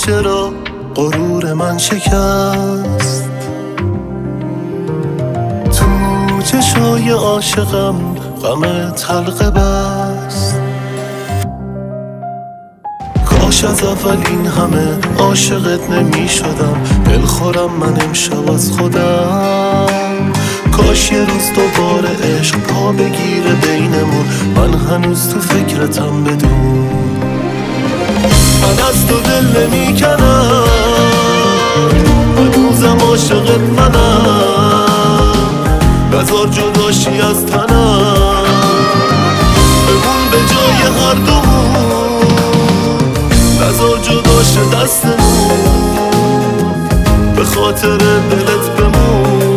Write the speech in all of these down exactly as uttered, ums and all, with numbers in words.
چرا غرور من شکست؟ تو چشای عاشقم غم تلقه بست. کاش از اول این همه عاشقت نمی شدم، دلخورم من امشب از خودم. کاش یه روز دوباره عشق پا بگیره بینمون، من هنوز تو فکرتم بدون. من از تو دل نمی کنم، هنوزم عاشقت منم. بذار جداشی از تنم، بمون به جای هر دومون. بذار جداش دستمون، به خاطر دلت بمون.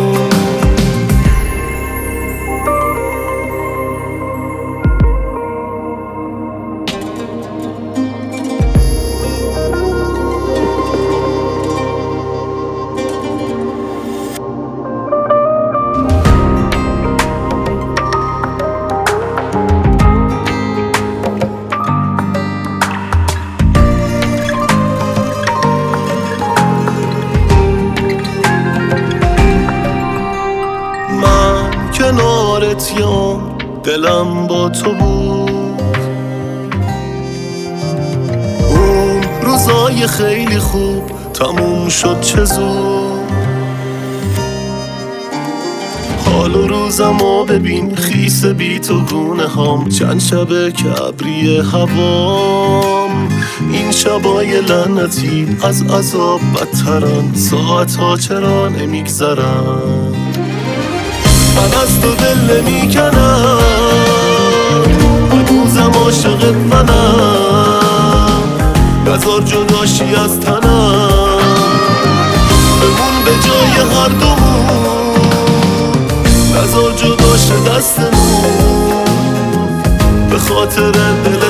کنارت یام دلم با تو بود، اون روزای خیلی خوب تموم شد چه زود. حال و روزمو ببین خیس بی تو گونه هم، چند شبه که ابری هوام. این شبای لعنتی از عذاب بدترن، ساعتها چرا نمیگذرن. من از تو دل نمی کنم، هنوزم عاشقت منم. بذار جداشی از تنم، بمون به جای هر دومون. بذار جداش دستمون، به خاطر دل